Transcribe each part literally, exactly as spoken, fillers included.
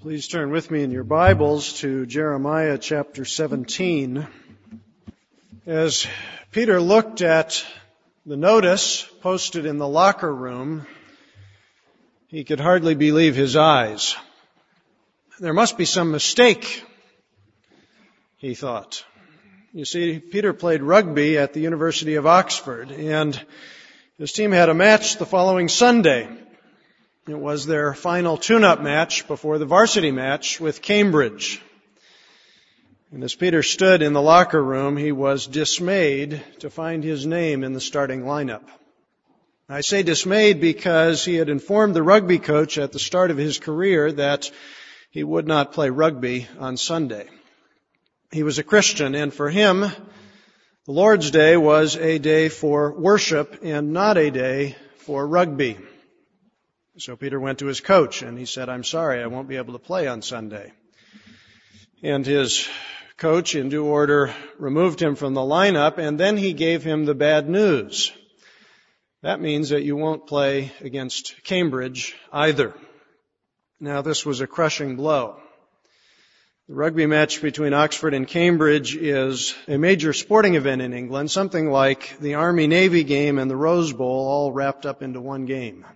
Please turn with me in your Bibles to Jeremiah chapter seventeen. As Peter looked at the notice posted in the locker room, he could hardly believe his eyes. There must be some mistake, he thought. You see, Peter played rugby at the University of Oxford, and his team had a match the following Sunday. It was their final tune-up match before the varsity match with Cambridge. And as Peter stood in the locker room, he was dismayed to find his name in the starting lineup. I say dismayed because he had informed the rugby coach at the start of his career that he would not play rugby on Sunday. He was a Christian, and for him, the Lord's Day was a day for worship and not a day for rugby. So Peter went to his coach and he said, "I'm sorry, I won't be able to play on Sunday." And his coach, in due order, removed him from the lineup, and then he gave him the bad news. That means that you won't play against Cambridge either. Now, this was a crushing blow. The rugby match between Oxford and Cambridge is a major sporting event in England, something like the Army-Navy game and the Rose Bowl all wrapped up into one game.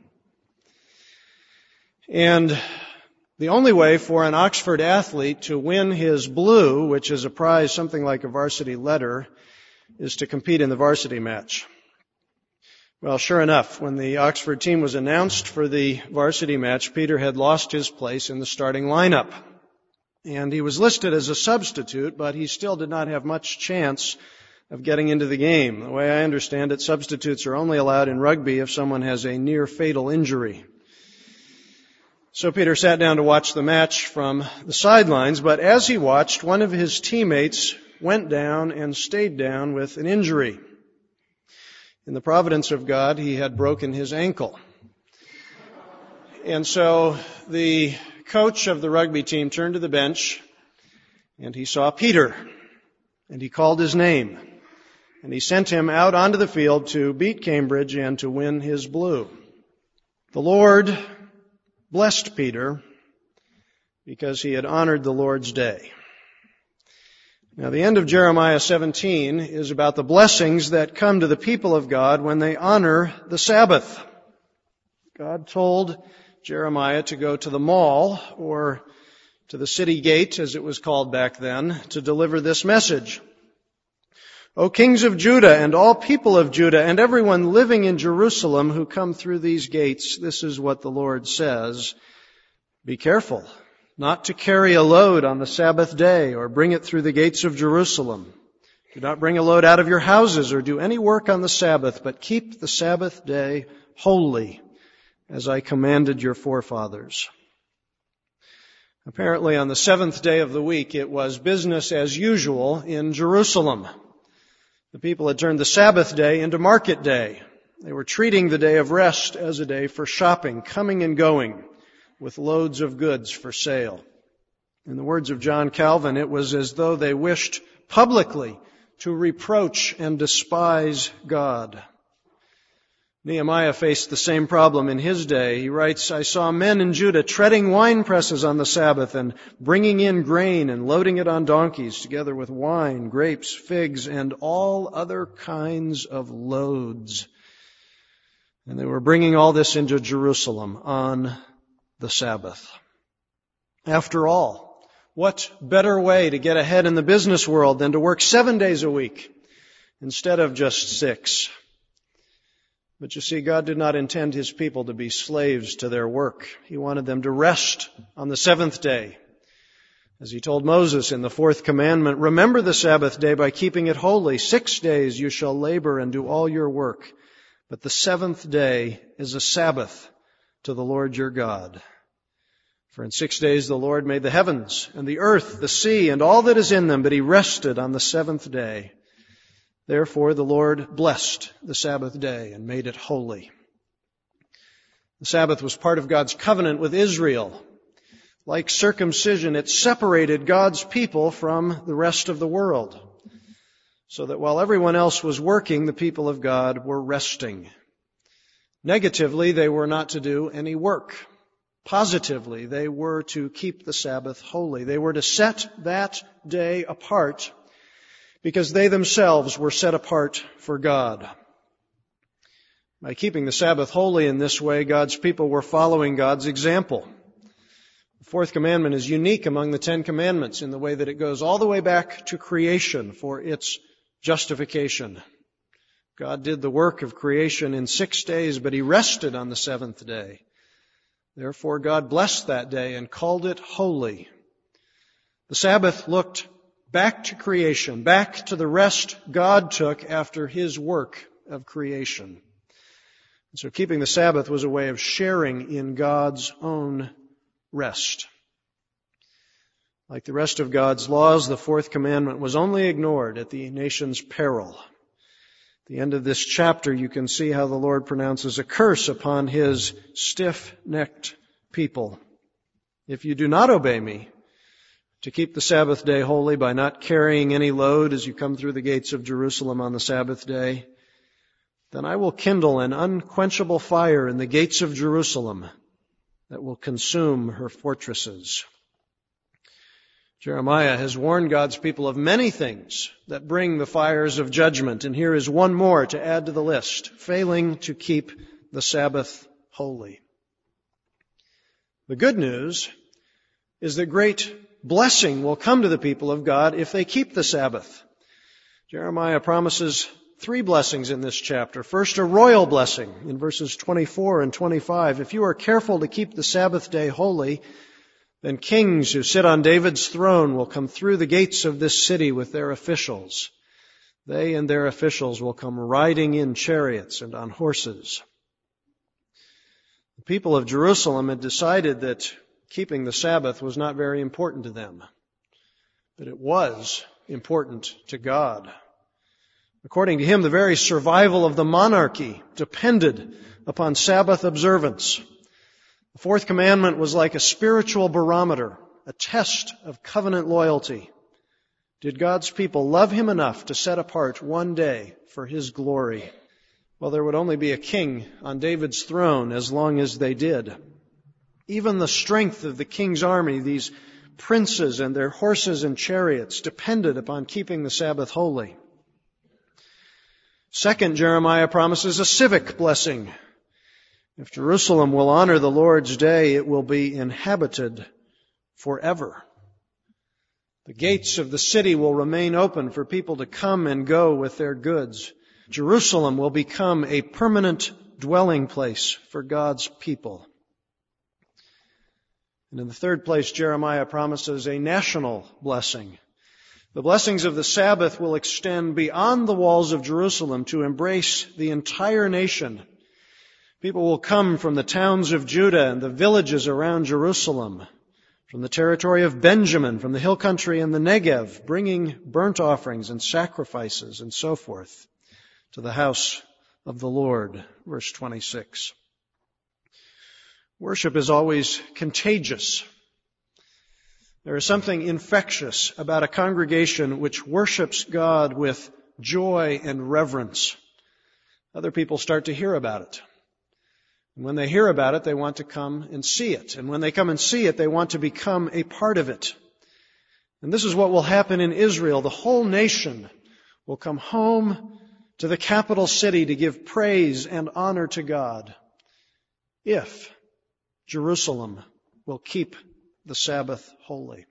And the only way for an Oxford athlete to win his blue, which is a prize something like a varsity letter, is to compete in the varsity match. Well, sure enough, when the Oxford team was announced for the varsity match, Peter had lost his place in the starting lineup. And he was listed as a substitute, but he still did not have much chance of getting into the game. The way I understand it, substitutes are only allowed in rugby if someone has a near fatal injury. So Peter sat down to watch the match from the sidelines, but as he watched, one of his teammates went down and stayed down with an injury. In the providence of God, he had broken his ankle. And so the coach of the rugby team turned to the bench, and he saw Peter, and he called his name, and he sent him out onto the field to beat Cambridge and to win his blue. The Lord blessed Peter because he had honored the Lord's day. Now, the end of Jeremiah seventeen is about the blessings that come to the people of God when they honor the Sabbath. God told Jeremiah to go to the mall, or to the city gate, as it was called back then, to deliver this message. O kings of Judah and all people of Judah and everyone living in Jerusalem who come through these gates, this is what the Lord says: be careful not to carry a load on the Sabbath day or bring it through the gates of Jerusalem. Do not bring a load out of your houses or do any work on the Sabbath, but keep the Sabbath day holy, as I commanded your forefathers. Apparently, on the seventh day of the week, it was business as usual in Jerusalem. The people had turned the Sabbath day into market day. They were treating the day of rest as a day for shopping, coming and going, with loads of goods for sale. In the words of John Calvin, it was as though they wished publicly to reproach and despise God. Nehemiah faced the same problem in his day. He writes, I saw men in Judah treading wine presses on the Sabbath and bringing in grain and loading it on donkeys, together with wine, grapes, figs, and all other kinds of loads. And they were bringing all this into Jerusalem on the Sabbath. After all, what better way to get ahead in the business world than to work seven days a week instead of just six? But you see, God did not intend His people to be slaves to their work. He wanted them to rest on the seventh day. As He told Moses in the fourth commandment, remember the Sabbath day by keeping it holy. Six days you shall labor and do all your work. But the seventh day is a Sabbath to the Lord your God. For in six days the Lord made the heavens and the earth, the sea, and all that is in them, but He rested on the seventh day. Therefore, the Lord blessed the Sabbath day and made it holy. The Sabbath was part of God's covenant with Israel. Like circumcision, it separated God's people from the rest of the world, so that while everyone else was working, the people of God were resting. Negatively, they were not to do any work. Positively, they were to keep the Sabbath holy. They were to set that day apart because they themselves were set apart for God. By keeping the Sabbath holy in this way, God's people were following God's example. The fourth commandment is unique among the Ten Commandments in the way that it goes all the way back to creation for its justification. God did the work of creation in six days, but He rested on the seventh day. Therefore, God blessed that day and called it holy. The Sabbath looked back to creation, back to the rest God took after His work of creation. And so keeping the Sabbath was a way of sharing in God's own rest. Like the rest of God's laws, the fourth commandment was only ignored at the nation's peril. At the end of this chapter, you can see how the Lord pronounces a curse upon His stiff-necked people. If you do not obey me to keep the Sabbath day holy by not carrying any load as you come through the gates of Jerusalem on the Sabbath day, then I will kindle an unquenchable fire in the gates of Jerusalem that will consume her fortresses. Jeremiah has warned God's people of many things that bring the fires of judgment, and here is one more to add to the list, failing to keep the Sabbath holy. The good news is that great blessing will come to the people of God if they keep the Sabbath. Jeremiah promises three blessings in this chapter. First, a royal blessing in verses twenty-four and twenty-five. If you are careful to keep the Sabbath day holy, then kings who sit on David's throne will come through the gates of this city with their officials. They and their officials will come riding in chariots and on horses. The people of Jerusalem had decided that keeping the Sabbath was not very important to them, but it was important to God. According to him, the very survival of the monarchy depended upon Sabbath observance. The fourth commandment was like a spiritual barometer, a test of covenant loyalty. Did God's people love Him enough to set apart one day for His glory? Well, there would only be a king on David's throne as long as they did. Even the strength of the king's army, these princes and their horses and chariots, depended upon keeping the Sabbath holy. Second, Jeremiah promises a civic blessing. If Jerusalem will honor the Lord's day, it will be inhabited forever. The gates of the city will remain open for people to come and go with their goods. Jerusalem will become a permanent dwelling place for God's people. And in the third place, Jeremiah promises a national blessing. The blessings of the Sabbath will extend beyond the walls of Jerusalem to embrace the entire nation. People will come from the towns of Judah and the villages around Jerusalem, from the territory of Benjamin, from the hill country and the Negev, bringing burnt offerings and sacrifices and so forth to the house of the Lord. Verse twenty-six. Worship is always contagious. There is something infectious about a congregation which worships God with joy and reverence. Other people start to hear about it. And when they hear about it, they want to come and see it. And when they come and see it, they want to become a part of it. And this is what will happen in Israel. The whole nation will come home to the capital city to give praise and honor to God if Jerusalem will keep the Sabbath holy.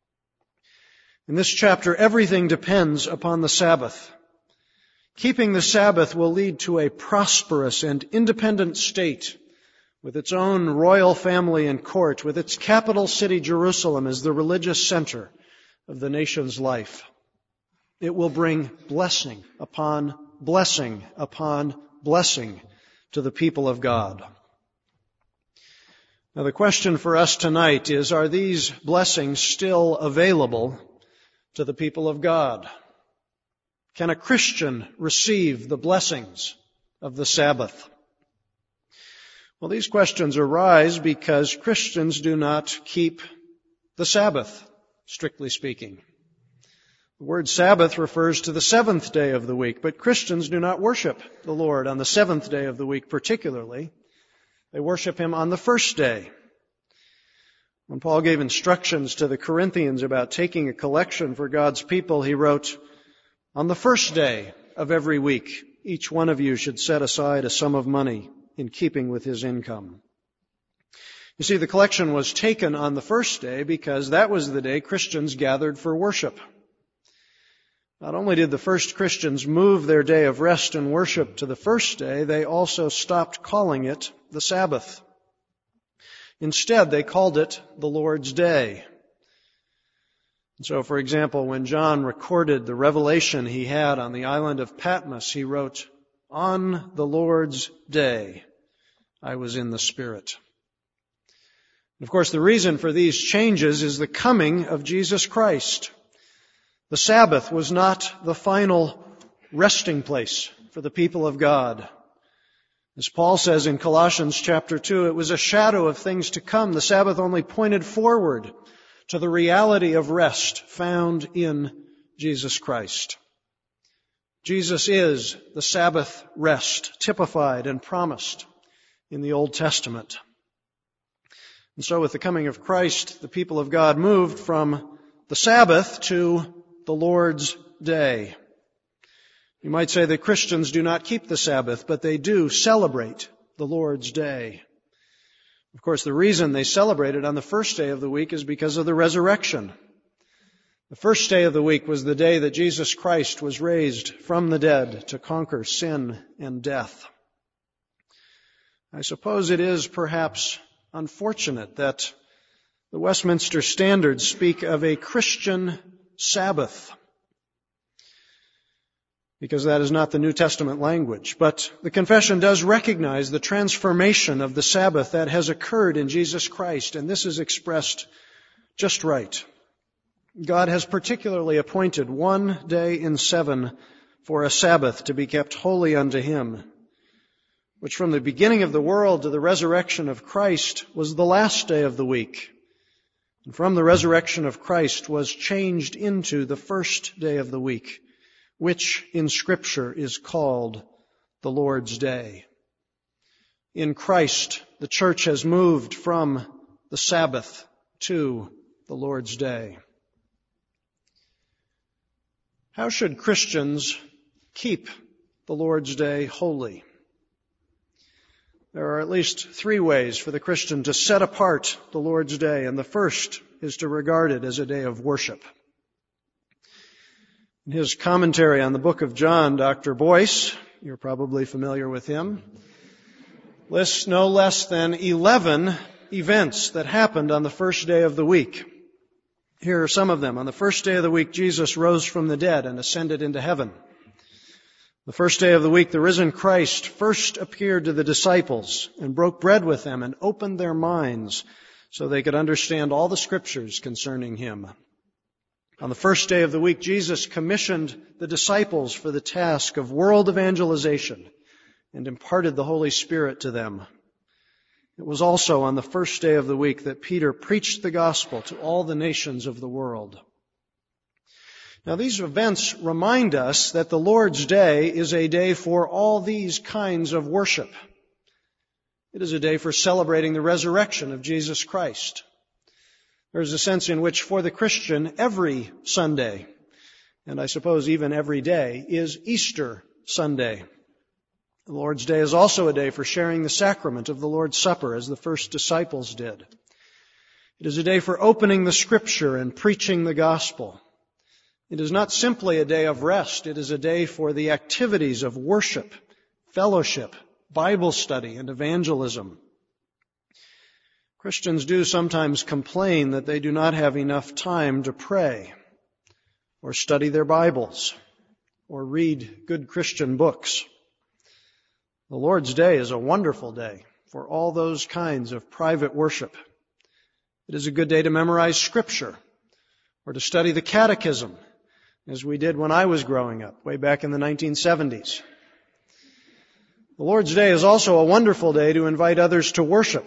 In this chapter, everything depends upon the Sabbath. Keeping the Sabbath will lead to a prosperous and independent state with its own royal family and court, with its capital city, Jerusalem, as the religious center of the nation's life. It will bring blessing upon blessing upon blessing to the people of God. Now, the question for us tonight is, are these blessings still available to the people of God? Can a Christian receive the blessings of the Sabbath? Well, these questions arise because Christians do not keep the Sabbath, strictly speaking. The word Sabbath refers to the seventh day of the week, but Christians do not worship the Lord on the seventh day of the week particularly. They worship Him on the first day. When Paul gave instructions to the Corinthians about taking a collection for God's people, he wrote, "On the first day of every week, each one of you should set aside a sum of money in keeping with his income." You see, the collection was taken on the first day because that was the day Christians gathered for worship. Not only did the first Christians move their day of rest and worship to the first day, they also stopped calling it the Sabbath. Instead, they called it the Lord's Day. And so, for example, when John recorded the revelation he had on the island of Patmos, he wrote, "On the Lord's day, I was in the Spirit." And of course, the reason for these changes is the coming of Jesus Christ. The Sabbath was not the final resting place for the people of God. As Paul says in Colossians chapter two, it was a shadow of things to come. The Sabbath only pointed forward to the reality of rest found in Jesus Christ. Jesus is the Sabbath rest, typified and promised in the Old Testament. And so with the coming of Christ, the people of God moved from the Sabbath to the Lord's Day. You might say that Christians do not keep the Sabbath, but they do celebrate the Lord's Day. Of course, the reason they celebrate it on the first day of the week is because of the resurrection. The first day of the week was the day that Jesus Christ was raised from the dead to conquer sin and death. I suppose it is perhaps unfortunate that the Westminster Standards speak of a Christian Sabbath, because that is not the New Testament language. But the confession does recognize the transformation of the Sabbath that has occurred in Jesus Christ, and this is expressed just right. God has particularly appointed one day in seven for a Sabbath to be kept holy unto Him, which from the beginning of the world to the resurrection of Christ was the last day of the week, and from the resurrection of Christ was changed into the first day of the week, which in Scripture is called the Lord's Day. In Christ, the church has moved from the Sabbath to the Lord's Day. How should Christians keep the Lord's Day holy? There are at least three ways for the Christian to set apart the Lord's Day, and the first is to regard it as a day of worship. In his commentary on the book of John, Doctor Boyce, you're probably familiar with him, lists no less than eleven events that happened on the first day of the week. Here are some of them. On the first day of the week, Jesus rose from the dead and ascended into heaven. The first day of the week, the risen Christ first appeared to the disciples and broke bread with them and opened their minds so they could understand all the Scriptures concerning Him. On the first day of the week, Jesus commissioned the disciples for the task of world evangelization and imparted the Holy Spirit to them. It was also on the first day of the week that Peter preached the gospel to all the nations of the world. Now, these events remind us that the Lord's Day is a day for all these kinds of worship. It is a day for celebrating the resurrection of Jesus Christ. There is a sense in which for the Christian, every Sunday, and I suppose even every day, is Easter Sunday. The Lord's Day is also a day for sharing the sacrament of the Lord's Supper, as the first disciples did. It is a day for opening the Scripture and preaching the gospel. It is not simply a day of rest. It is a day for the activities of worship, fellowship, Bible study, and evangelism. Christians do sometimes complain that they do not have enough time to pray, or study their Bibles, or read good Christian books. The Lord's Day is a wonderful day for all those kinds of private worship. It is a good day to memorize Scripture, or to study the Catechism, as we did when I was growing up, way back in the nineteen seventies. The Lord's Day is also a wonderful day to invite others to worship.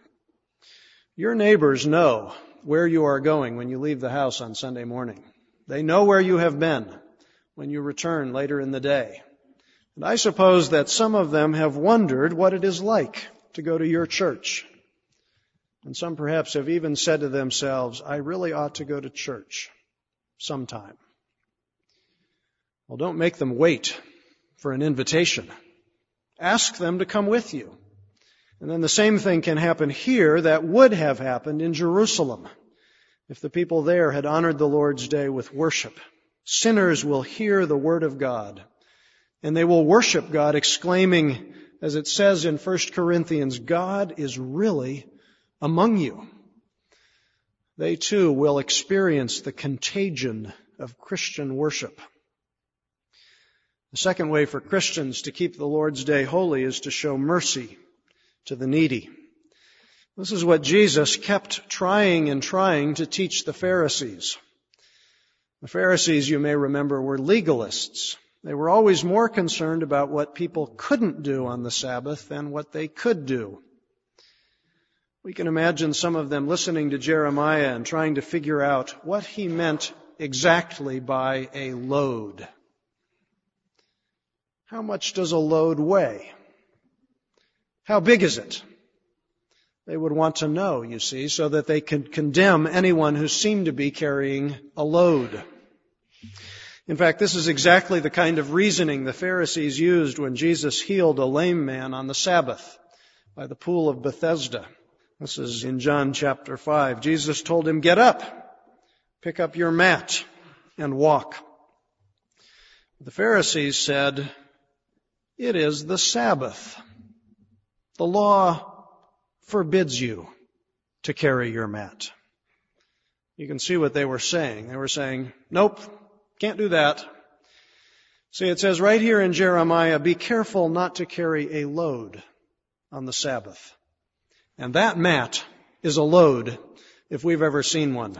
Your neighbors know where you are going when you leave the house on Sunday morning. They know where you have been when you return later in the day. And I suppose that some of them have wondered what it is like to go to your church. And some perhaps have even said to themselves, I really ought to go to church sometime. Well, don't make them wait for an invitation. Ask them to come with you. And then the same thing can happen here that would have happened in Jerusalem if the people there had honored the Lord's Day with worship. Sinners will hear the word of God, and they will worship God, exclaiming, as it says in First Corinthians, God is really among you. They too will experience the contagion of Christian worship. The second way for Christians to keep the Lord's Day holy is to show mercy to the needy. This is what Jesus kept trying and trying to teach the Pharisees. The Pharisees, you may remember, were legalists. They were always more concerned about what people couldn't do on the Sabbath than what they could do. We can imagine some of them listening to Jeremiah and trying to figure out what he meant exactly by a load. How much does a load weigh? How big is it? They would want to know, you see, so that they could condemn anyone who seemed to be carrying a load. In fact, this is exactly the kind of reasoning the Pharisees used when Jesus healed a lame man on the Sabbath by the pool of Bethesda. This is in John chapter five. Jesus told him, get up, pick up your mat, and walk. The Pharisees said, it is the Sabbath. The law forbids you to carry your mat. You can see what they were saying. They were saying, nope, can't do that. See, it says right here in Jeremiah, be careful not to carry a load on the Sabbath. And that mat is a load if we've ever seen one.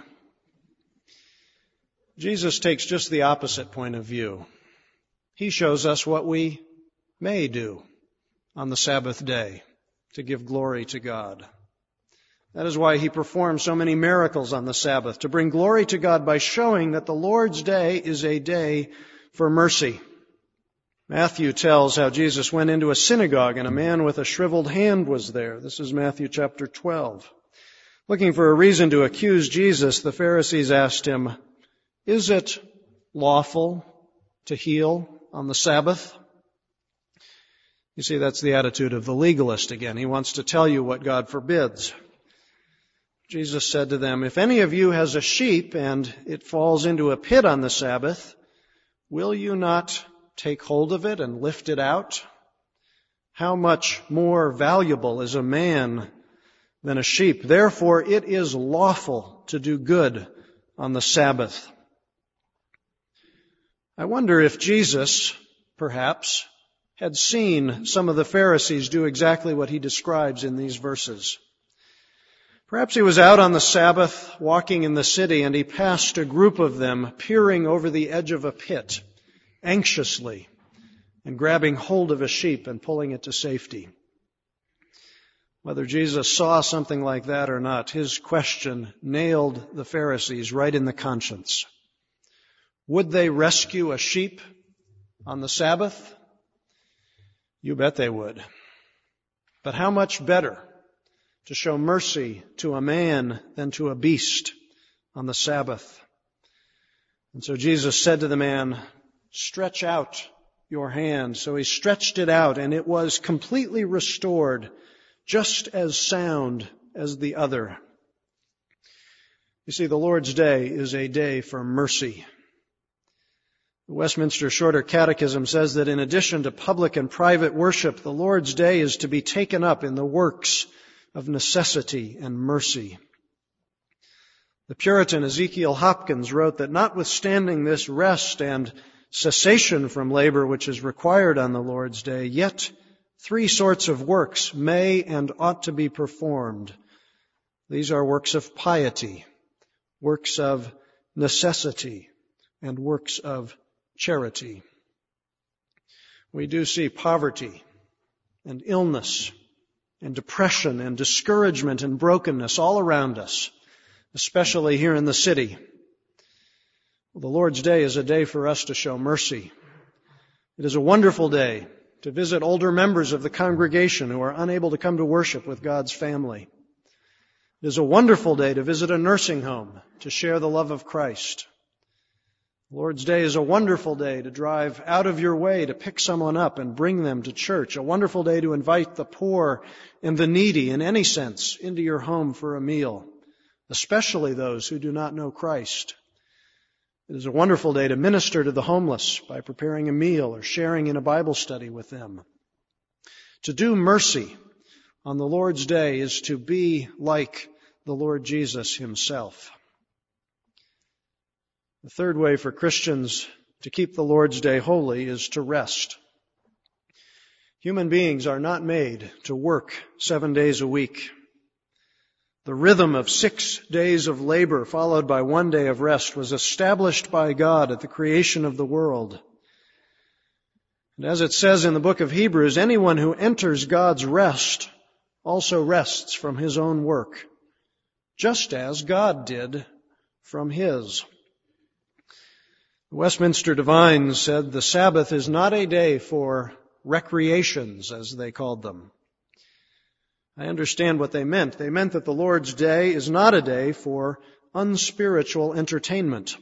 Jesus takes just the opposite point of view. He shows us what we may do on the Sabbath day to give glory to God. That is why he performed so many miracles on the Sabbath, to bring glory to God by showing that the Lord's day is a day for mercy. Matthew tells how Jesus went into a synagogue and a man with a shriveled hand was there. This is Matthew chapter twelve. Looking for a reason to accuse Jesus, the Pharisees asked him, is it lawful to heal on the Sabbath? You see, that's the attitude of the legalist again. He wants to tell you what God forbids. Jesus said to them, if any of you has a sheep and it falls into a pit on the Sabbath, will you not take hold of it and lift it out? How much more valuable is a man than a sheep? Therefore, it is lawful to do good on the Sabbath. I wonder if Jesus, perhaps, had seen some of the Pharisees do exactly what he describes in these verses. Perhaps he was out on the Sabbath, walking in the city, and he passed a group of them peering over the edge of a pit, anxiously, and grabbing hold of a sheep and pulling it to safety. Whether Jesus saw something like that or not, his question nailed the Pharisees right in the conscience. Would they rescue a sheep on the Sabbath? You bet they would. But how much better to show mercy to a man than to a beast on the Sabbath? And so Jesus said to the man, stretch out your hand. So he stretched it out, and it was completely restored, just as sound as the other. You see, the Lord's Day is a day for mercy. The Westminster Shorter Catechism says that in addition to public and private worship, the Lord's Day is to be taken up in the works of necessity and mercy. The Puritan Ezekiel Hopkins wrote that notwithstanding this rest and cessation from labor which is required on the Lord's Day, yet three sorts of works may and ought to be performed. These are works of piety, works of necessity, and works of charity. We do see poverty and illness and depression and discouragement and brokenness all around us, especially here in the city. Well, the Lord's Day is a day for us to show mercy. It is a wonderful day to visit older members of the congregation who are unable to come to worship with God's family. It is a wonderful day to visit a nursing home, to share the love of Christ. The Lord's Day is a wonderful day to drive out of your way to pick someone up and bring them to church. A wonderful day to invite the poor and the needy, in any sense, into your home for a meal, especially those who do not know Christ. It is a wonderful day to minister to the homeless by preparing a meal or sharing in a Bible study with them. To do mercy on the Lord's Day is to be like the Lord Jesus himself. The third way for Christians to keep the Lord's Day holy is to rest. Human beings are not made to work seven days a week. The rhythm of six days of labor followed by one day of rest was established by God at the creation of the world. And as it says in the book of Hebrews, anyone who enters God's rest also rests from his own work, just as God did from his. The Westminster Divines said the Sabbath is not a day for recreations, as they called them. I understand what they meant. They meant that the Lord's Day is not a day for unspiritual entertainment.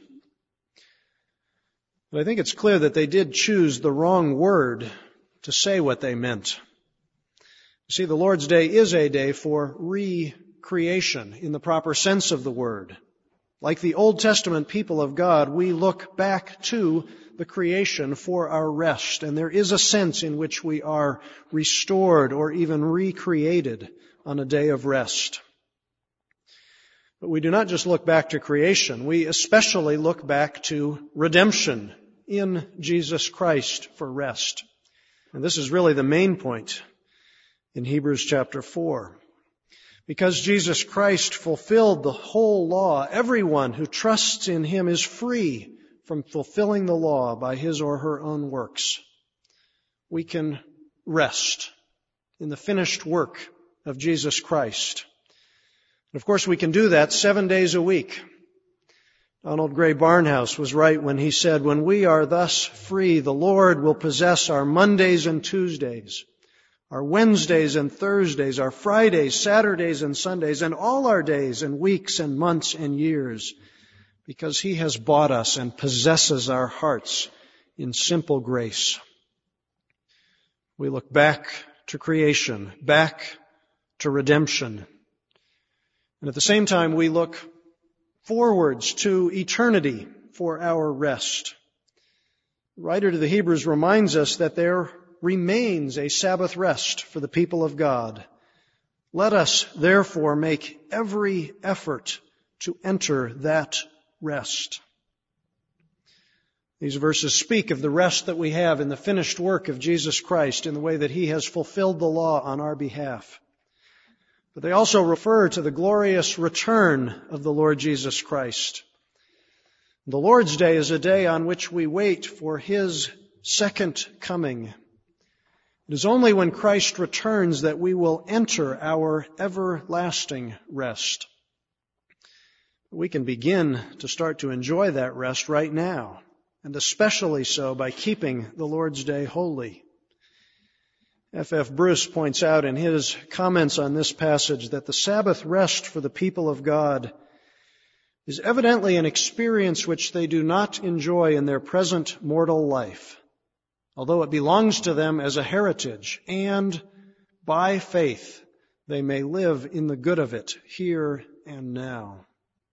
But I think it's clear that they did choose the wrong word to say what they meant. You see, the Lord's Day is a day for recreation in the proper sense of the word. Like the Old Testament people of God, we look back to the creation for our rest, and there is a sense in which we are restored or even recreated on a day of rest. But we do not just look back to creation, we especially look back to redemption in Jesus Christ for rest. And this is really the main point in Hebrews chapter four. Because Jesus Christ fulfilled the whole law, everyone who trusts in him is free from fulfilling the law by his or her own works. We can rest in the finished work of Jesus Christ. And of course, we can do that seven days a week. Donald Gray Barnhouse was right when he said, "When we are thus free, the Lord will possess our Mondays and Tuesdays, our Wednesdays and Thursdays, our Fridays, Saturdays and Sundays, and all our days and weeks and months and years, because he has bought us and possesses our hearts in simple grace." We look back to creation, back to redemption. And at the same time, we look forwards to eternity for our rest. The writer to the Hebrews reminds us that there remains a Sabbath rest for the people of God. Let us, therefore, make every effort to enter that rest. These verses speak of the rest that we have in the finished work of Jesus Christ in the way that he has fulfilled the law on our behalf. But they also refer to the glorious return of the Lord Jesus Christ. The Lord's Day is a day on which we wait for his second coming. It is only when Christ returns that we will enter our everlasting rest. We can begin to start to enjoy that rest right now, and especially so by keeping the Lord's Day holy. F F Bruce points out in his comments on this passage that the Sabbath rest for the people of God is evidently an experience which they do not enjoy in their present mortal life, although it belongs to them as a heritage, and by faith they may live in the good of it here and now.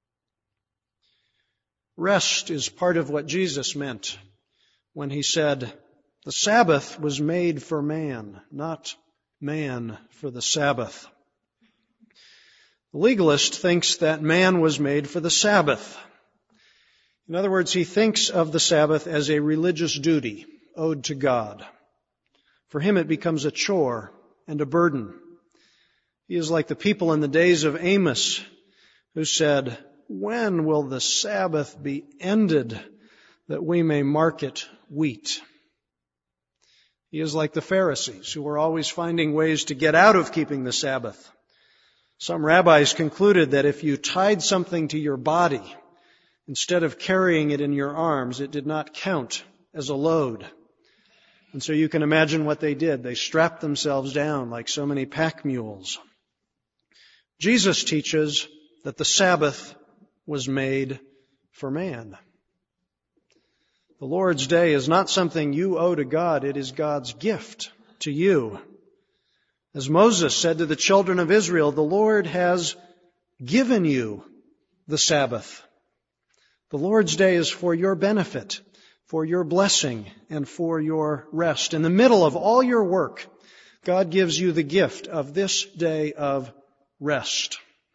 Rest is part of what Jesus meant when he said, "The Sabbath was made for man, not man for the Sabbath." The legalist thinks that man was made for the Sabbath. In other words, he thinks of the Sabbath as a religious duty owed to God. For him it becomes a chore and a burden. He is like the people in the days of Amos who said, "When will the Sabbath be ended that we may market wheat?" He is like the Pharisees who were always finding ways to get out of keeping the Sabbath. Some rabbis concluded that if you tied something to your body instead of carrying it in your arms, it did not count as a load. And so you can imagine what they did. They strapped themselves down like so many pack mules. Jesus teaches that the Sabbath was made for man. The Lord's Day is not something you owe to God. It is God's gift to you. As Moses said to the children of Israel, the Lord has given you the Sabbath. The Lord's Day is for your benefit, for your blessing, and for your rest. In the middle of all your work, God gives you the gift of this day of rest.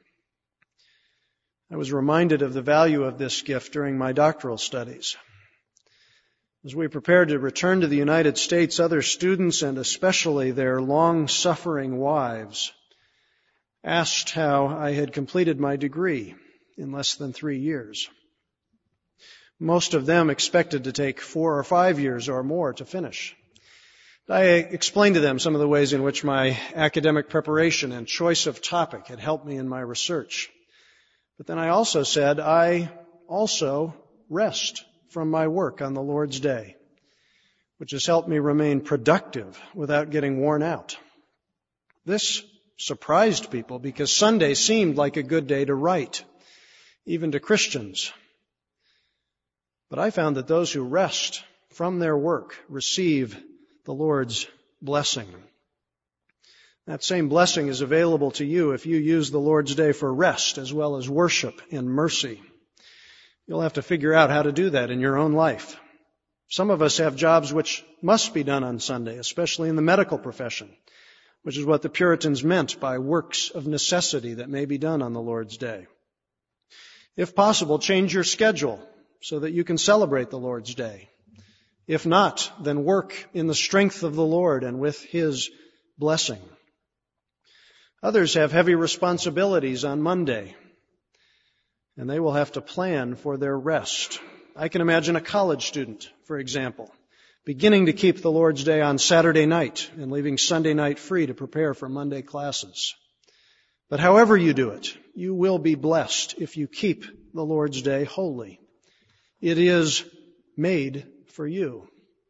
I was reminded of the value of this gift during my doctoral studies. As we prepared to return to the United States, other students, and especially their long-suffering wives, asked how I had completed my degree in less than three years. Most of them expected to take four or five years or more to finish. I explained to them some of the ways in which my academic preparation and choice of topic had helped me in my research. But then I also said, I also rest from my work on the Lord's Day, which has helped me remain productive without getting worn out. This surprised people because Sunday seemed like a good day to write, even to Christians. But I found that those who rest from their work receive the Lord's blessing. That same blessing is available to you if you use the Lord's Day for rest as well as worship and mercy. You'll have to figure out how to do that in your own life. Some of us have jobs which must be done on Sunday, especially in the medical profession, which is what the Puritans meant by works of necessity that may be done on the Lord's Day. If possible, change your schedule so that you can celebrate the Lord's Day. If not, then work in the strength of the Lord and with His blessing. Others have heavy responsibilities on Monday, and they will have to plan for their rest. I can imagine a college student, for example, beginning to keep the Lord's Day on Saturday night and leaving Sunday night free to prepare for Monday classes. But however you do it, you will be blessed if you keep the Lord's Day holy. It is made for you.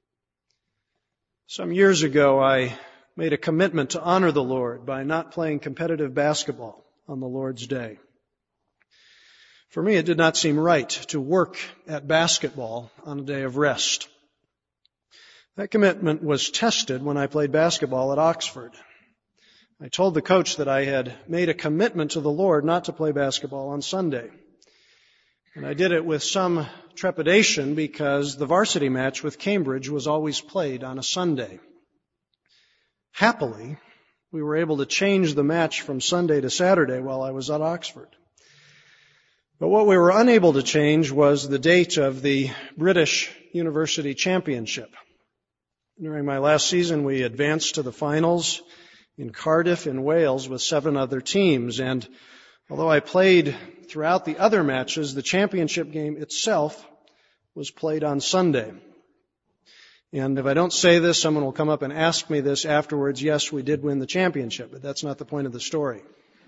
Some years ago, I made a commitment to honor the Lord by not playing competitive basketball on the Lord's Day. For me, it did not seem right to work at basketball on a day of rest. That commitment was tested when I played basketball at Oxford. I told the coach that I had made a commitment to the Lord not to play basketball on Sunday. And I did it with some trepidation because the varsity match with Cambridge was always played on a Sunday. Happily, we were able to change the match from Sunday to Saturday while I was at Oxford. But what we were unable to change was the date of the British University Championship. During my last season, we advanced to the finals in Cardiff in Wales with seven other teams. And although I played throughout the other matches, the championship game itself was played on Sunday. And if I don't say this, someone will come up and ask me this afterwards. Yes, we did win the championship, but that's not the point of the story.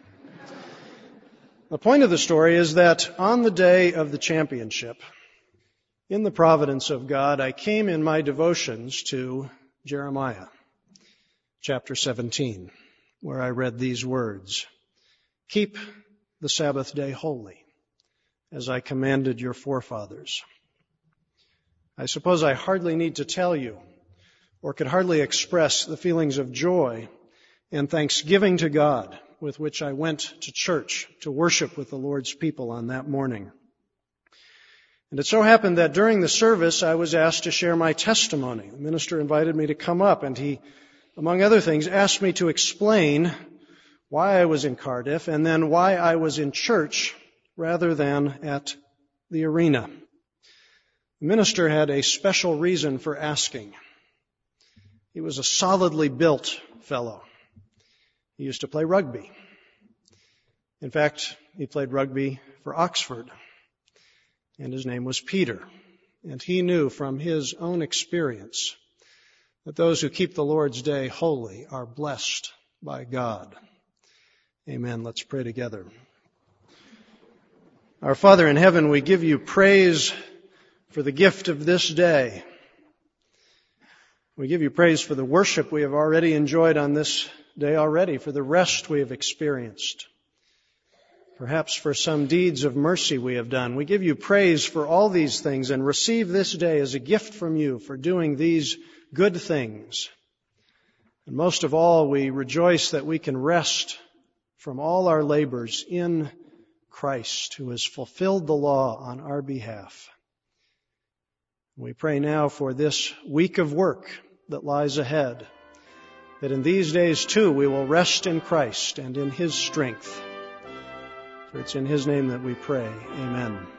The point of the story is that on the day of the championship, in the providence of God, I came in my devotions to Jeremiah, chapter seventeen, where I read these words, "Keep the Sabbath day holy, as I commanded your forefathers." I suppose I hardly need to tell you, or could hardly express the feelings of joy and thanksgiving to God with which I went to church to worship with the Lord's people on that morning. And it so happened that during the service, I was asked to share my testimony. The minister invited me to come up, and he, among other things, asked me to explain why I was in Cardiff and then why I was in church rather than at the arena. The minister had a special reason for asking. He was a solidly built fellow. He used to play rugby. In fact, he played rugby for Oxford, and his name was Peter. And he knew from his own experience that those who keep the Lord's day holy are blessed by God. Amen. Let's pray together. Our Father in heaven, we give you praise for the gift of this day. We give you praise for the worship we have already enjoyed on this day already, for the rest we have experienced. perhaps for some deeds of mercy we have done. We give you praise for all these things and receive this day as a gift from you for doing these good things. And most of all, we rejoice that we can rest from all our labors in Christ, who has fulfilled the law on our behalf. We pray now for this week of work that lies ahead, that in these days too we will rest in Christ and in His strength. For it's in His name that we pray. Amen.